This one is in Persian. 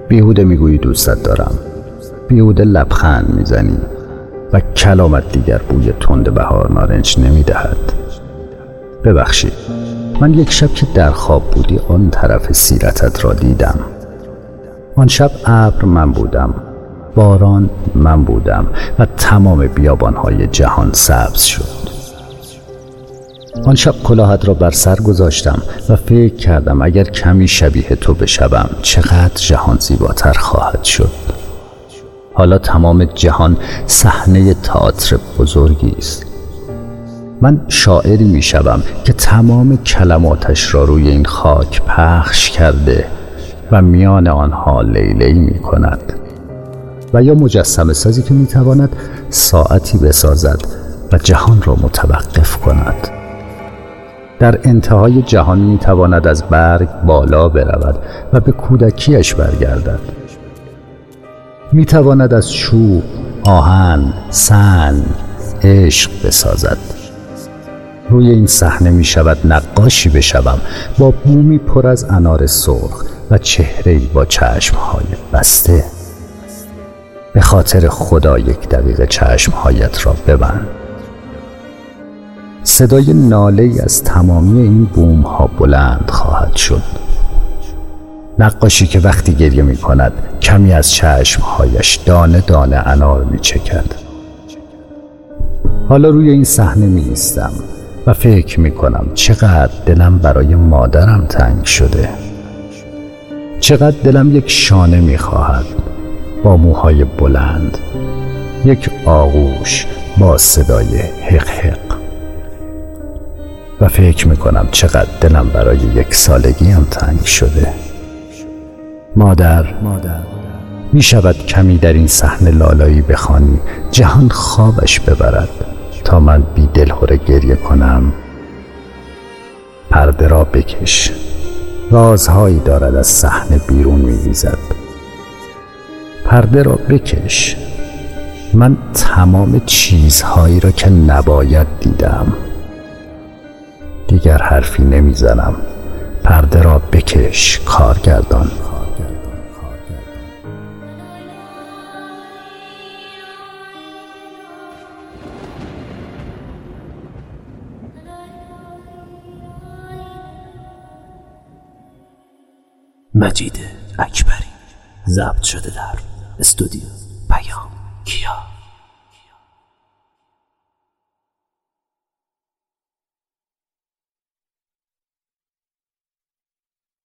بیهوده میگویی دوستت دارم، بیهوده لبخند میزنی و کلامت دیگر بوی تند بهار نارنج نمیدهد. ببخشید، من یک شب که در خواب بودی آن طرف سیرتت را دیدم. آن شب ابر من بودم، باران من بودم و تمام بیابانهای جهان سبز شد. آن شب کلاهت را بر سر گذاشتم و فکر کردم اگر کمی شبیه تو بشوم چقدر جهان زیباتر خواهد شد. حالا تمام جهان صحنه تئاتر بزرگی است. من شاعری می شوم که تمام کلماتش را روی این خاک پخش کرده و میان آنها لیلی می کند. و یا مجسمه سازی که می تواند ساعتی بسازد و جهان را متوقف کند. در انتهای جهان می تواند از برگ بالا برود و به کودکیش برگردد. می تواند از چوب، آهن، سنگ، عشق بسازد. روی این صحنه می شود نقاشی بشوم با بومی پر از انار سرخ و چهره‌ای با چشمهای بسته. به خاطر خدا 1 دقیقه چشمهایت را ببند. صدای ناله‌ای از تمامی این بوم‌ها بلند خواهد شد. نقاشی که وقتی گریه می کند کمی از چشمهایش دانه دانه انار می چکد. حالا روی این صحنه می ایستم و فکر می کنم چقدر دلم برای مادرم تنگ شده. چقدر دلم یک شانه می خواهد با موهای بلند، یک آغوش با صدای حق حق. و فکر می کنم چقدر دلم برای 1 سالگیم تنگ شده. مادر، می شود کمی در این صحنه لالایی بخوانی جهان خوابش ببرد تا من بی دلهره گریه کنم؟ پرده را بکش، رازهایی دارد از صحنه بیرون می ریزد. پرده را بکش، من تمام چیزهایی را که نباید دیدم. دیگر حرفی نمی زنم. پرده را بکش کارگردان. مجید اکبری، ضبط شده در استودیو پیام کیا.